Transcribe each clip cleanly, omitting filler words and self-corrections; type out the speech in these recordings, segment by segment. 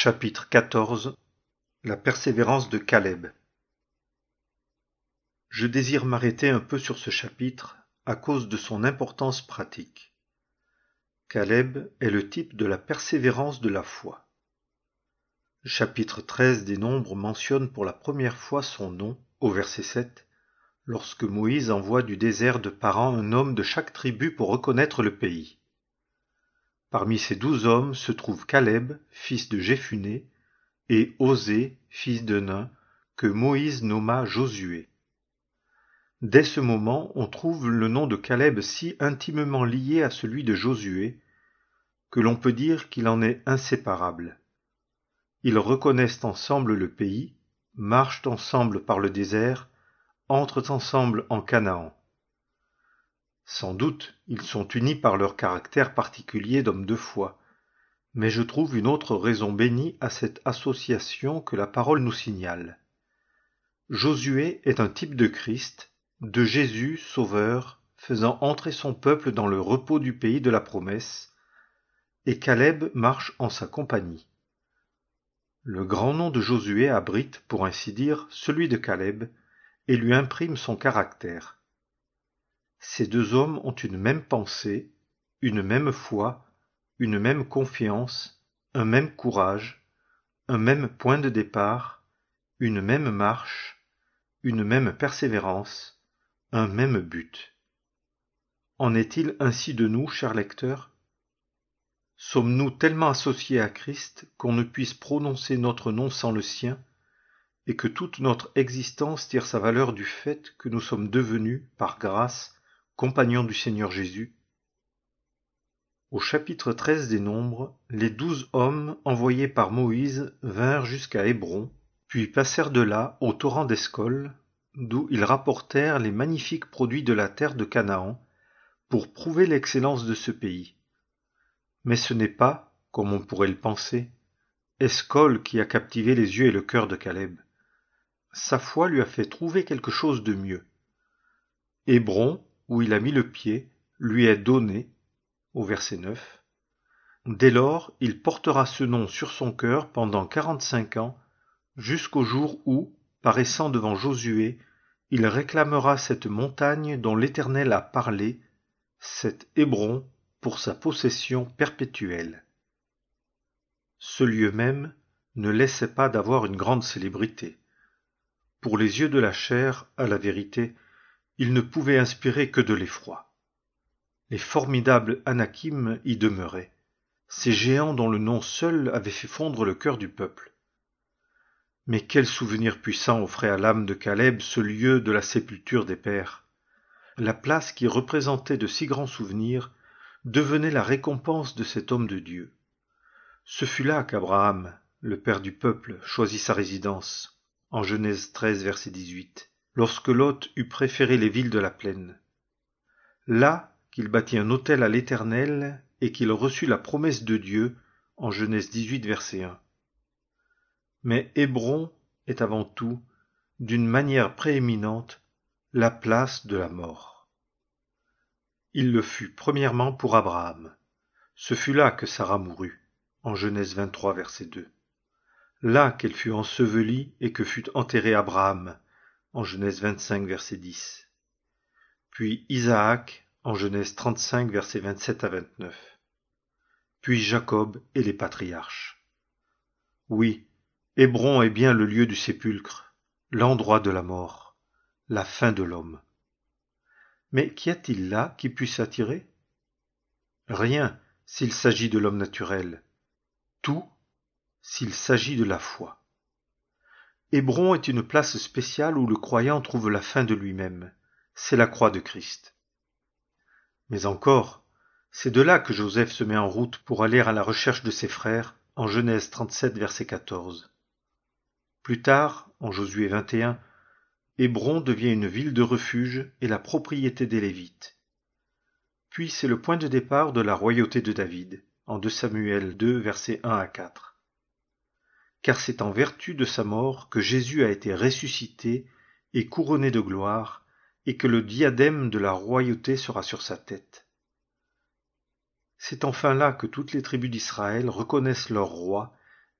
Chapitre 14 La persévérance de Caleb. Je désire m'arrêter un peu sur ce chapitre à cause de son importance pratique. Caleb est le type de la persévérance de la foi. Le chapitre 13 des Nombres mentionne pour la première fois son nom, au verset 7, lorsque Moïse envoie du désert de Paran un homme de chaque tribu pour reconnaître le pays. Parmi ces 12 hommes se trouve Caleb, fils de Jéphuné, et Osée, fils de Nun, que Moïse nomma Josué. Dès ce moment, on trouve le nom de Caleb si intimement lié à celui de Josué, que l'on peut dire qu'il en est inséparable. Ils reconnaissent ensemble le pays, marchent ensemble par le désert, entrent ensemble en Canaan. Sans doute, ils sont unis par leur caractère particulier d'hommes de foi, mais je trouve une autre raison bénie à cette association que la parole nous signale. Josué est un type de Christ, de Jésus sauveur, faisant entrer son peuple dans le repos du pays de la promesse, et Caleb marche en sa compagnie. Le grand nom de Josué abrite, pour ainsi dire, celui de Caleb, et lui imprime son caractère. Ces deux hommes ont une même pensée, une même foi, une même confiance, un même courage, un même point de départ, une même marche, une même persévérance, un même but. En est-il ainsi de nous, chers lecteurs? Sommes-nous tellement associés à Christ qu'on ne puisse prononcer notre nom sans le sien, et que toute notre existence tire sa valeur du fait que nous sommes devenus, par grâce, compagnons du Seigneur Jésus? Au chapitre 13 des Nombres, les 12 hommes envoyés par Moïse vinrent jusqu'à Hébron, puis passèrent de là au torrent d'Escol, d'où ils rapportèrent les magnifiques produits de la terre de Canaan, pour prouver l'excellence de ce pays. Mais ce n'est pas, comme on pourrait le penser, Escol qui a captivé les yeux et le cœur de Caleb. Sa foi lui a fait trouver quelque chose de mieux. Hébron, où il a mis le pied, lui est donné, au verset 9. Dès lors, il portera ce nom sur son cœur pendant 45 ans, jusqu'au jour où, paraissant devant Josué, il réclamera cette montagne dont l'Éternel a parlé, cet Hébron, pour sa possession perpétuelle. Ce lieu même ne laissait pas d'avoir une grande célébrité. Pour les yeux de la chair, à la vérité, il ne pouvait inspirer que de l'effroi. Les formidables Anakim y demeuraient, ces géants dont le nom seul avait fait fondre le cœur du peuple. Mais quel souvenir puissant offrait à l'âme de Caleb ce lieu de la sépulture des pères. La place qui représentait de si grands souvenirs devenait la récompense de cet homme de Dieu. Ce fut là qu'Abraham, le père du peuple, choisit sa résidence, en Genèse 13, verset 18, lorsque Lot eut préféré les villes de la plaine. Là qu'il bâtit un autel à l'Éternel et qu'il reçut la promesse de Dieu, en Genèse 18, verset 1. Mais Hébron est avant tout, d'une manière prééminente, la place de la mort. Il le fut premièrement pour Abraham. Ce fut là que Sarah mourut, en Genèse 23, verset 2. Là qu'elle fut ensevelie et que fut enterré Abraham, en Genèse 25, verset 10. Puis Isaac, en Genèse 35, versets 27 à 29. Puis Jacob et les patriarches. Oui, Hébron est bien le lieu du sépulcre, l'endroit de la mort, la fin de l'homme. Mais qu'y a-t-il là qui puisse attirer? Rien, s'il s'agit de l'homme naturel. Tout, s'il s'agit de la foi. Hébron est une place spéciale où le croyant trouve la fin de lui-même. C'est la croix de Christ. Mais encore, c'est de là que Joseph se met en route pour aller à la recherche de ses frères, en Genèse 37, verset 14. Plus tard, en Josué 21, Hébron devient une ville de refuge et la propriété des Lévites. Puis c'est le point de départ de la royauté de David, en 2 Samuel 2, versets 1 à 4. Car c'est en vertu de sa mort que Jésus a été ressuscité et couronné de gloire, et que le diadème de la royauté sera sur sa tête. C'est enfin là que toutes les tribus d'Israël reconnaissent leur roi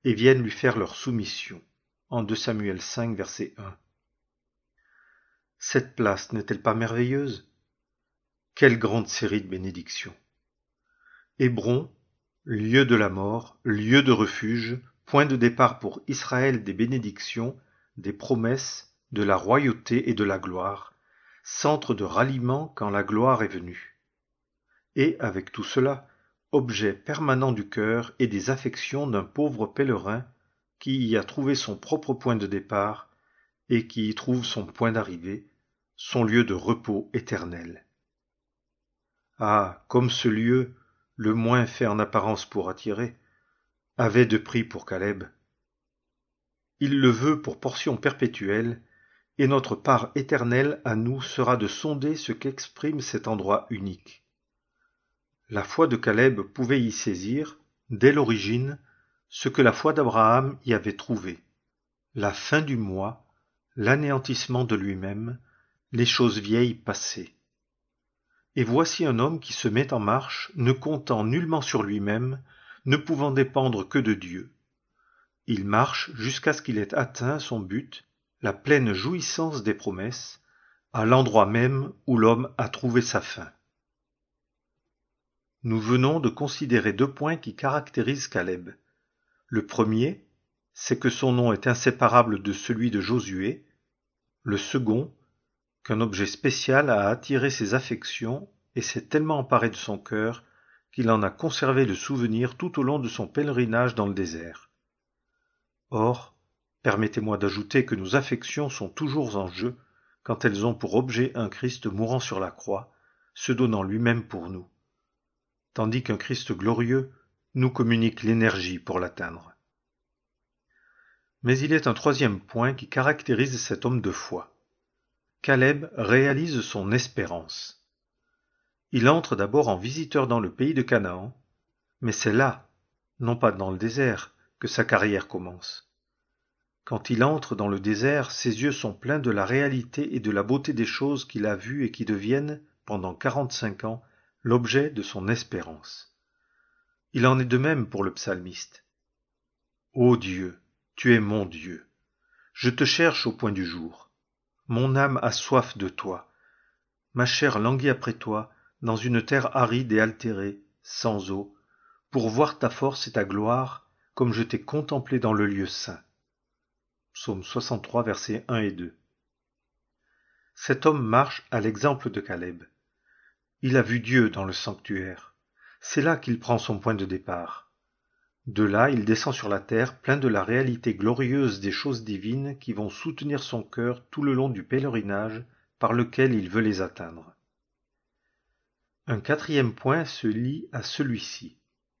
et viennent lui faire leur soumission. En 2 Samuel 5, verset 1. Cette place n'est-elle pas merveilleuse? Quelle grande série de bénédictions! Hébron, lieu de la mort, lieu de refuge, point de départ pour Israël des bénédictions, des promesses, de la royauté et de la gloire, centre de ralliement quand la gloire est venue. Et, avec tout cela, objet permanent du cœur et des affections d'un pauvre pèlerin qui y a trouvé son propre point de départ et qui y trouve son point d'arrivée, son lieu de repos éternel. Ah, comme ce lieu, le moins fait en apparence pour attirer, avait de prix pour Caleb. Il le veut pour portion perpétuelle, et notre part éternelle à nous sera de sonder ce qu'exprime cet endroit unique. La foi de Caleb pouvait y saisir, dès l'origine, ce que la foi d'Abraham y avait trouvé, la fin du moi, l'anéantissement de lui-même, les choses vieilles passées. Et voici un homme qui se met en marche, ne comptant nullement sur lui-même, ne pouvant dépendre que de Dieu. Il marche jusqu'à ce qu'il ait atteint son but, la pleine jouissance des promesses, à l'endroit même où l'homme a trouvé sa fin. Nous venons de considérer 2 points qui caractérisent Caleb. Le premier, c'est que son nom est inséparable de celui de Josué. Le second, qu'un objet spécial a attiré ses affections et s'est tellement emparé de son cœur qu'il en a conservé le souvenir tout au long de son pèlerinage dans le désert. Or, permettez-moi d'ajouter que nos affections sont toujours en jeu quand elles ont pour objet un Christ mourant sur la croix, se donnant lui-même pour nous, tandis qu'un Christ glorieux nous communique l'énergie pour l'atteindre. Mais il est un troisième point qui caractérise cet homme de foi. Caleb réalise son espérance. Il entre d'abord en visiteur dans le pays de Canaan, mais c'est là, non pas dans le désert, que sa carrière commence. Quand il entre dans le désert, ses yeux sont pleins de la réalité et de la beauté des choses qu'il a vues et qui deviennent, pendant 45 ans, l'objet de son espérance. Il en est de même pour le psalmiste. Ô Dieu, tu es mon Dieu. Je te cherche au point du jour. Mon âme a soif de toi. Ma chair languit après toi, dans une terre aride et altérée, sans eau, pour voir ta force et ta gloire, comme je t'ai contemplé dans le lieu saint. Psaume 63, versets 1 et 2. Cet homme marche à l'exemple de Caleb. Il a vu Dieu dans le sanctuaire. C'est là qu'il prend son point de départ. De là, il descend sur la terre plein de la réalité glorieuse des choses divines qui vont soutenir son cœur tout le long du pèlerinage par lequel il veut les atteindre. Un quatrième point se lie à celui-ci.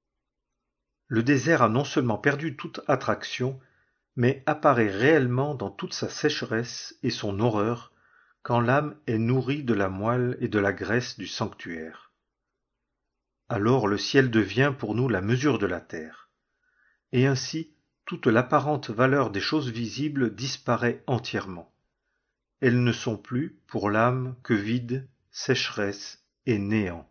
Le désert a non seulement perdu toute attraction, mais apparaît réellement dans toute sa sécheresse et son horreur quand l'âme est nourrie de la moelle et de la graisse du sanctuaire. Alors le ciel devient pour nous la mesure de la terre, et ainsi toute l'apparente valeur des choses visibles disparaît entièrement. Elles ne sont plus, pour l'âme, que vide, sécheresse et néant.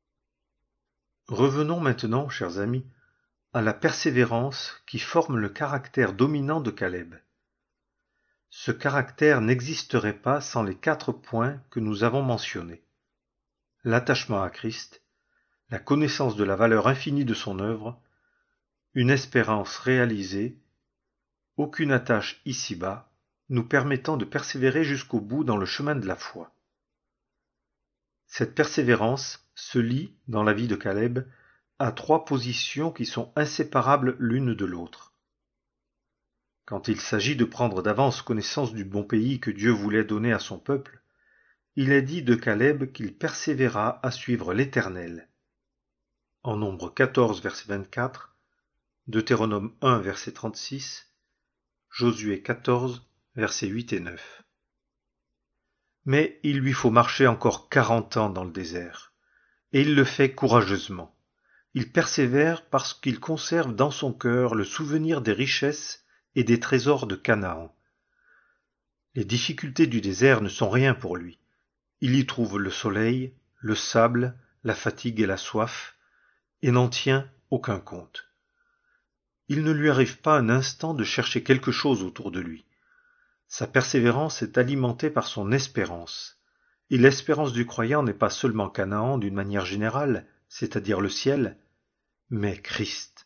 Revenons maintenant, chers amis, à la persévérance qui forme le caractère dominant de Caleb. Ce caractère n'existerait pas sans les 4 points que nous avons mentionnés. L'attachement à Christ, la connaissance de la valeur infinie de son œuvre, une espérance réalisée, aucune attache ici-bas, nous permettant de persévérer jusqu'au bout dans le chemin de la foi. Cette persévérance se lie, dans la vie de Caleb, à 3 positions qui sont inséparables l'une de l'autre. Quand il s'agit de prendre d'avance connaissance du bon pays que Dieu voulait donner à son peuple, il est dit de Caleb qu'il persévéra à suivre l'Éternel. En Nombre 14, verset 24, Deutéronome 1, verset 36, Josué 14, versets 8 et 9. Mais il lui faut marcher encore 40 ans dans le désert, et il le fait courageusement. Il persévère parce qu'il conserve dans son cœur le souvenir des richesses et des trésors de Canaan. Les difficultés du désert ne sont rien pour lui. Il y trouve le soleil, le sable, la fatigue et la soif, et n'en tient aucun compte. il ne lui arrive pas un instant de chercher quelque chose autour de lui. Sa persévérance est alimentée par son espérance. Et l'espérance du croyant n'est pas seulement Canaan d'une manière générale, c'est-à-dire le ciel, mais Christ.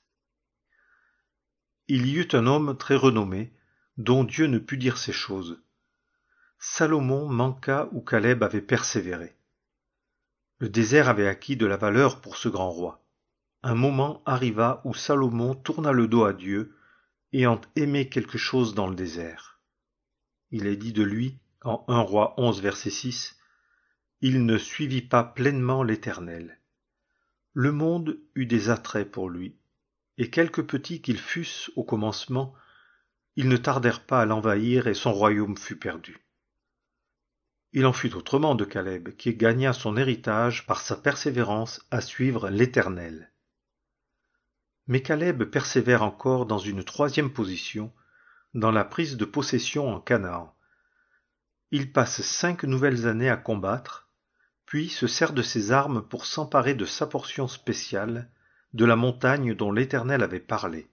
Il y eut un homme très renommé, dont Dieu ne put dire ces choses. Salomon manqua où Caleb avait persévéré. Le désert avait acquis de la valeur pour ce grand roi. Un moment arriva où Salomon tourna le dos à Dieu, ayant aimé quelque chose dans le désert. Il est dit de lui, en 1 Roi 11, verset 6, « Il ne suivit pas pleinement l'Éternel. » Le monde eut des attraits pour lui, et quelque petits qu'ils fussent au commencement, ils ne tardèrent pas à l'envahir et son royaume fut perdu. Il en fut autrement de Caleb, qui gagna son héritage par sa persévérance à suivre l'Éternel. Mais Caleb persévère encore dans une troisième position, dans la prise de possession en Canaan. Il passe 5 nouvelles années à combattre, puis se sert de ses armes pour s'emparer de sa portion spéciale, de la montagne dont l'Éternel avait parlé.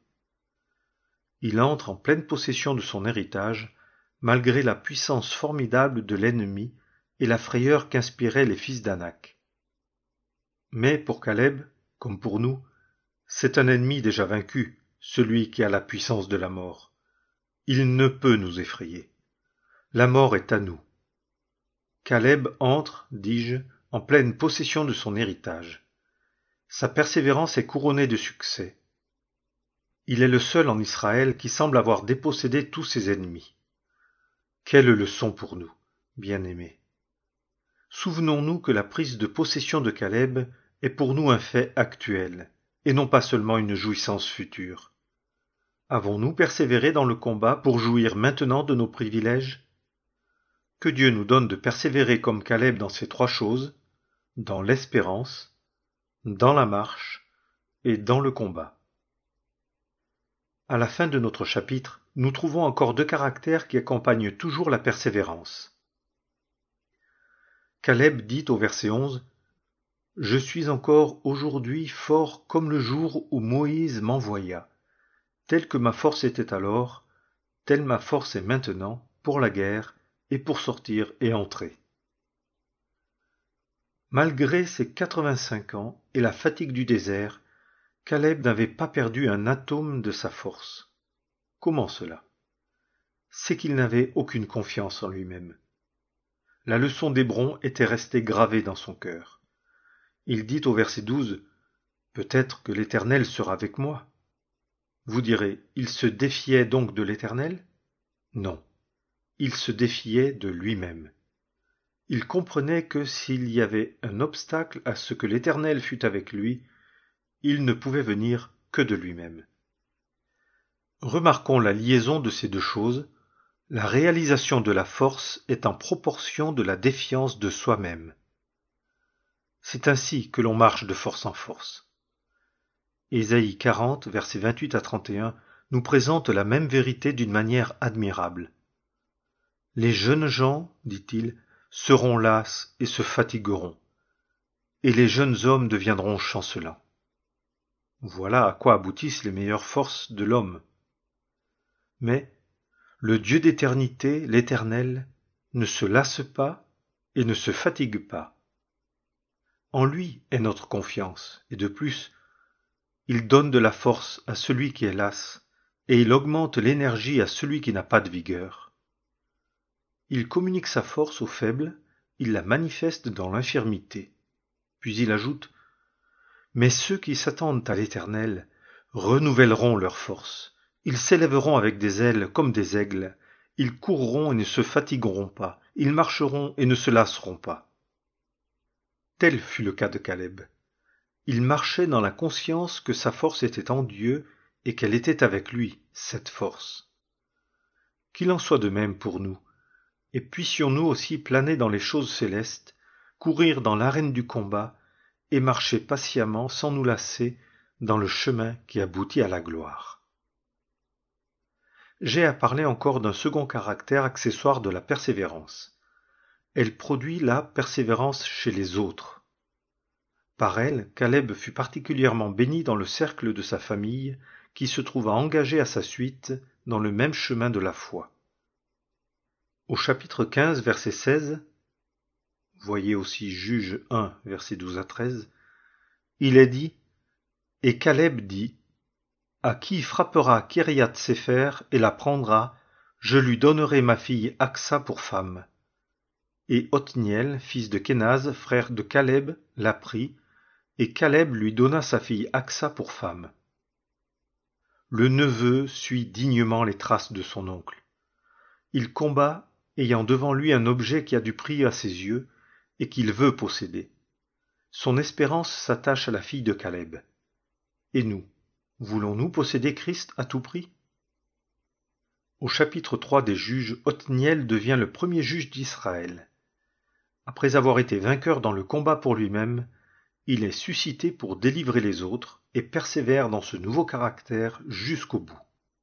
Il entre en pleine possession de son héritage, malgré la puissance formidable de l'ennemi et la frayeur qu'inspiraient les fils d'Anak. Mais pour Caleb, comme pour nous, c'est un ennemi déjà vaincu, celui qui a la puissance de la mort. Il ne peut nous effrayer. La mort est à nous. Caleb entre, dis-je, en pleine possession de son héritage. Sa persévérance est couronnée de succès. Il est le seul en Israël qui semble avoir dépossédé tous ses ennemis. Quelle leçon pour nous, bien-aimés! Souvenons-nous que la prise de possession de Caleb est pour nous un fait actuel, et non pas seulement une jouissance future. Avons-nous persévéré dans le combat pour jouir maintenant de nos privilèges? Que Dieu nous donne de persévérer comme Caleb dans ces 3 choses, dans l'espérance, dans la marche et dans le combat. À la fin de notre chapitre, nous trouvons encore 2 caractères qui accompagnent toujours la persévérance. Caleb dit au verset 11 « Je suis encore aujourd'hui fort comme le jour où Moïse m'envoya. Telle que ma force était alors, telle ma force est maintenant pour la guerre et pour sortir et entrer. » Malgré ses 85 ans et la fatigue du désert, Caleb n'avait pas perdu un atome de sa force. Comment cela? C'est qu'il n'avait aucune confiance en lui-même. La leçon d'Hébron était restée gravée dans son cœur. Il dit au verset 12 « Peut-être que l'Éternel sera avec moi. » Vous direz, il se défiait donc de l'Éternel? Non, il se défiait de lui-même. Il comprenait que s'il y avait un obstacle à ce que l'Éternel fût avec lui, il ne pouvait venir que de lui-même. Remarquons la liaison de ces 2 choses. La réalisation de la force est en proportion de la défiance de soi-même. C'est ainsi que l'on marche de force en force. Ésaïe 40, versets 28 à 31, nous présente la même vérité d'une manière admirable. « Les jeunes gens, dit-il, seront lasses et se fatigueront, et les jeunes hommes deviendront chancelants. » Voilà à quoi aboutissent les meilleures forces de l'homme. Mais le Dieu d'éternité, l'Éternel, ne se lasse pas et ne se fatigue pas. En lui est notre confiance, et de plus, il donne de la force à celui qui est las, et il augmente l'énergie à celui qui n'a pas de vigueur. Il communique sa force aux faibles, il la manifeste dans l'infirmité. Puis il ajoute « Mais ceux qui s'attendent à l'Éternel renouvelleront leur force. Ils s'élèveront avec des ailes comme des aigles. Ils courront et ne se fatigueront pas. Ils marcheront et ne se lasseront pas. » Tel fut le cas de Caleb. Il marchait dans la conscience que sa force était en Dieu et qu'elle était avec lui, cette force. Qu'il en soit de même pour nous, et puissions-nous aussi planer dans les choses célestes, courir dans l'arène du combat, et marcher patiemment sans nous lasser dans le chemin qui aboutit à la gloire. J'ai à parler encore d'un second caractère accessoire de la persévérance. Elle produit la persévérance chez les autres. Par elle, Caleb fut particulièrement béni dans le cercle de sa famille, qui se trouva engagé à sa suite dans le même chemin de la foi. Au chapitre 15, verset 16, voyez aussi Juges 1, verset 12 à 13, il est dit « Et Caleb dit, à qui frappera Kiriath Sépher et la prendra, je lui donnerai ma fille Aksa pour femme. Et Othniel, fils de Kénaz, frère de Caleb, la prit, et Caleb lui donna sa fille Aksa pour femme. » Le neveu suit dignement les traces de son oncle. Il combat, ayant devant lui un objet qui a du prix à ses yeux, et qu'il veut posséder. Son espérance s'attache à la fille de Caleb. Et nous, voulons-nous posséder Christ à tout prix? Au chapitre 3 des Juges, Othniel devient le premier juge d'Israël. Après avoir été vainqueur dans le combat pour lui-même, il est suscité pour délivrer les autres et persévère dans ce nouveau caractère jusqu'au bout.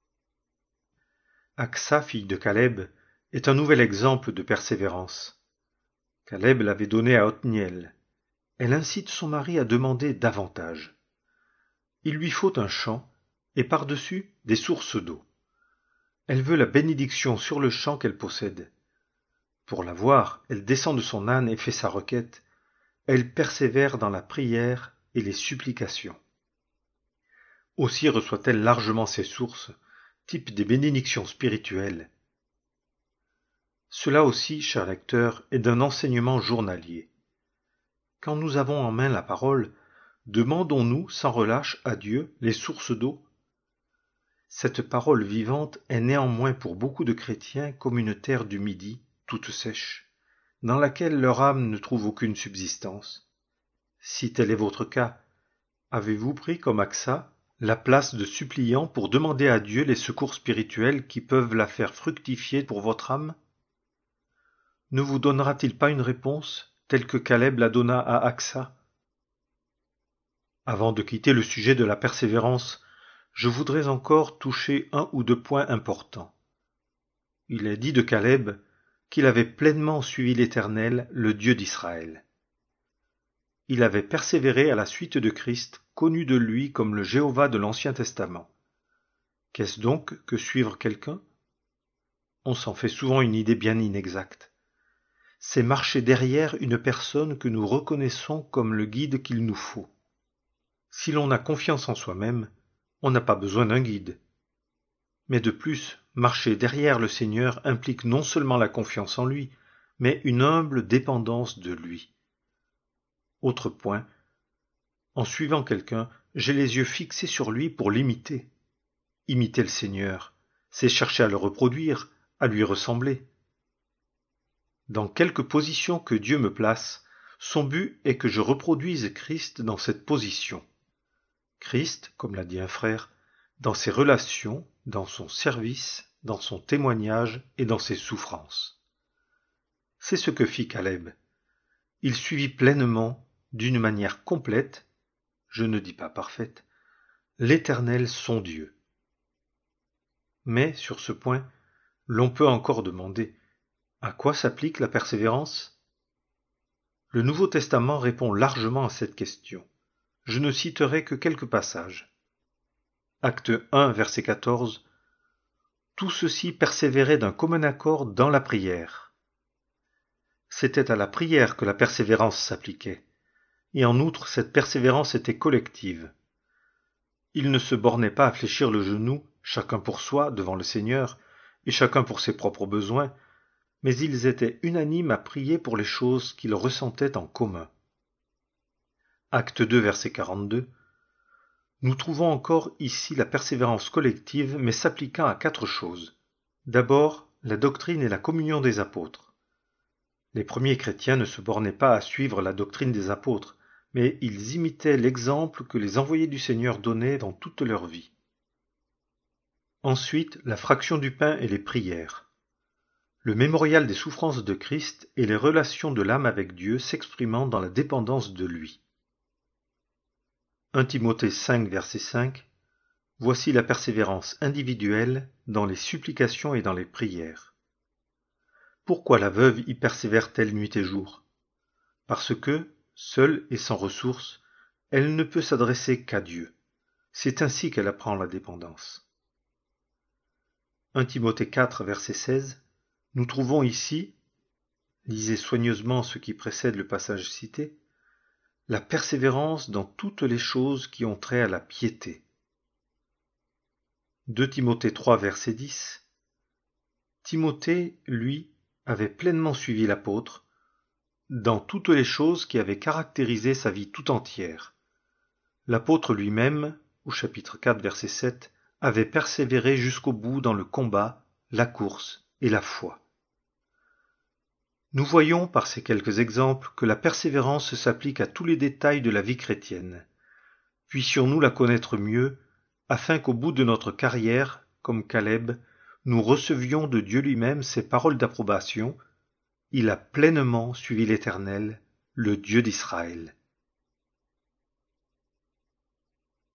Aksa, fille de Caleb, est un nouvel exemple de persévérance. Caleb l'avait donnée à Othniel. Elle incite son mari à demander davantage. Il lui faut un champ et par-dessus des sources d'eau. Elle veut la bénédiction sur le champ qu'elle possède. Pour l'avoir, elle descend de son âne et fait sa requête. Elle persévère dans la prière et les supplications. Aussi reçoit-elle largement ses sources, type des bénédictions spirituelles. Cela aussi, cher lecteur, est d'un enseignement journalier. Quand nous avons en main la parole, demandons-nous sans relâche à Dieu les sources d'eau? Cette parole vivante est néanmoins pour beaucoup de chrétiens comme une terre du Midi, toute sèche, dans laquelle leur âme ne trouve aucune subsistance. Si tel est votre cas, avez-vous pris comme Aksa la place de suppliant pour demander à Dieu les secours spirituels qui peuvent la faire fructifier pour votre âme? Ne vous donnera-t-il pas une réponse telle que Caleb la donna à Aksa? Avant de quitter le sujet de la persévérance, je voudrais encore toucher un ou deux points importants. Il est dit de Caleb qu'il avait pleinement suivi l'Éternel, le Dieu d'Israël. Il avait persévéré à la suite de Christ, connu de lui comme le Jéhovah de l'Ancien Testament. Qu'est-ce donc que suivre quelqu'un? On s'en fait souvent une idée bien inexacte. C'est marcher derrière une personne que nous reconnaissons comme le guide qu'il nous faut. Si l'on a confiance en soi-même, on n'a pas besoin d'un guide. Mais de plus, marcher derrière le Seigneur implique non seulement la confiance en lui, mais une humble dépendance de lui. Autre point, en suivant quelqu'un, j'ai les yeux fixés sur lui pour l'imiter. Imiter le Seigneur, c'est chercher à le reproduire, à lui ressembler. Dans quelque position que Dieu me place, son but est que je reproduise Christ dans cette position. Christ, comme l'a dit un frère, dans ses relations, dans son service, dans son témoignage et dans ses souffrances. C'est ce que fit Caleb. Il suivit pleinement, d'une manière complète, je ne dis pas parfaite, l'Éternel son Dieu. Mais, sur ce point, l'on peut encore demander, à quoi s'applique la persévérance? Le Nouveau Testament répond largement à cette question. Je ne citerai que quelques passages. Acte 1, verset 14. Tout ceci persévérait d'un commun accord dans la prière. C'était à la prière que la persévérance s'appliquait. Et en outre, cette persévérance était collective. Ils ne se bornaient pas à fléchir le genou, chacun pour soi, devant le Seigneur, et chacun pour ses propres besoins, mais ils étaient unanimes à prier pour les choses qu'ils ressentaient en commun. Acte 2, verset 42. Nous trouvons encore ici la persévérance collective, mais s'appliquant à 4 choses. D'abord, la doctrine et la communion des apôtres. Les premiers chrétiens ne se bornaient pas à suivre la doctrine des apôtres, mais ils imitaient l'exemple que les envoyés du Seigneur donnaient dans toute leur vie. Ensuite, la fraction du pain et les prières. Le mémorial des souffrances de Christ et les relations de l'âme avec Dieu s'exprimant dans la dépendance de lui. 1 Timothée 5, verset 5. Voici la persévérance individuelle dans les supplications et dans les prières. Pourquoi la veuve y persévère-t-elle nuit et jour? Parce que, seule et sans ressources, elle ne peut s'adresser qu'à Dieu. C'est ainsi qu'elle apprend la dépendance. 1 Timothée 4, verset 16, nous trouvons ici, lisez soigneusement ce qui précède le passage cité, la persévérance dans toutes les choses qui ont trait à la piété. 2 Timothée 3, verset 10, Timothée, lui, avait pleinement suivi l'apôtre dans toutes les choses qui avaient caractérisé sa vie tout entière. L'apôtre lui-même, au chapitre 4, verset 7, avait persévéré jusqu'au bout dans le combat, la course et la foi. Nous voyons par ces quelques exemples que la persévérance s'applique à tous les détails de la vie chrétienne. Puissions-nous la connaître mieux, afin qu'au bout de notre carrière, comme Caleb, nous recevions de Dieu lui-même ces paroles d'approbation. Il a pleinement suivi l'Éternel, le Dieu d'Israël.